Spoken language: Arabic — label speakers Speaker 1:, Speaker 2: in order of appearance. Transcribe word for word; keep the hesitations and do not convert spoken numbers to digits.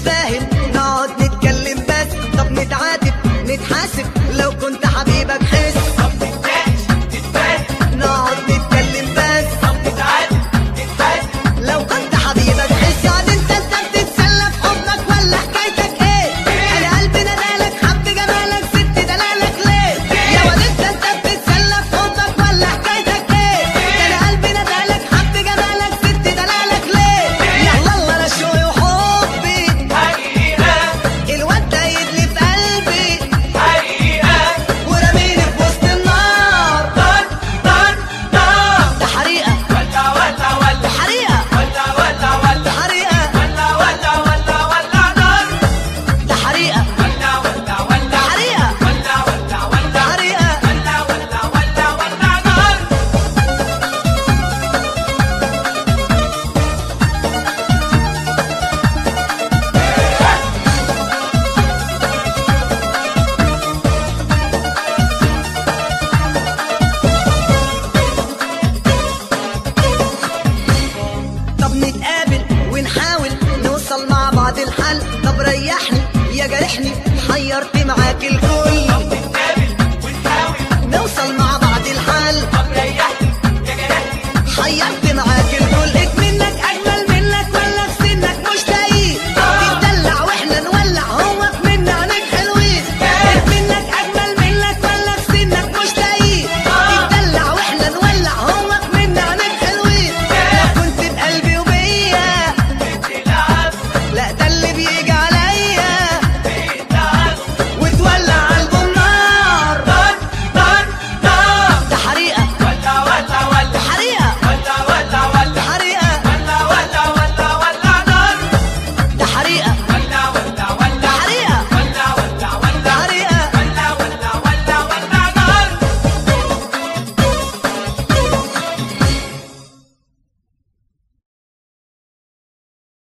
Speaker 1: نتفاهم نقعد نتكلم بس. طب نتعاتب نتحاسب لو كنت حبيبك حس.
Speaker 2: طب نتناقش نتفاهم
Speaker 1: نقعد نتكلم بس.
Speaker 2: طب نتعاتب نتحاسب
Speaker 1: لو كنت حبيبك حس. يعني انت انت بتتسلى في حضنك ولا حكايتك ايه؟ انا قلبي ندالك حب جمالك ست دلالك ليه؟ يا واد انت انت بتتسلى في حضنك ولا حكايتك ايه؟ انا قلبي ندالك حب جمالك ست دلالك ليه؟ يلا الله انا شوقي وحبي
Speaker 2: حقيقة
Speaker 1: الواد ده يدلي في قلبي
Speaker 2: حقيقة
Speaker 1: ورميني في وسط النار.
Speaker 2: نار نار نار
Speaker 1: ده حريقه
Speaker 2: ولا ولا ولا
Speaker 1: حريقه
Speaker 2: ولا ولا ولا
Speaker 1: حريقه
Speaker 2: ولا ولا ولا ولا نار
Speaker 1: ده حريقه
Speaker 2: ولا ولا ولا
Speaker 1: حريقه
Speaker 2: ولا ولا ولا
Speaker 1: حريقه
Speaker 2: ولا ولا ولا ولا نار.
Speaker 1: طب نتقابل ونحاول نوصل مع بعض الحل. طب ريحني يا جارحني حيرت معاك الكل.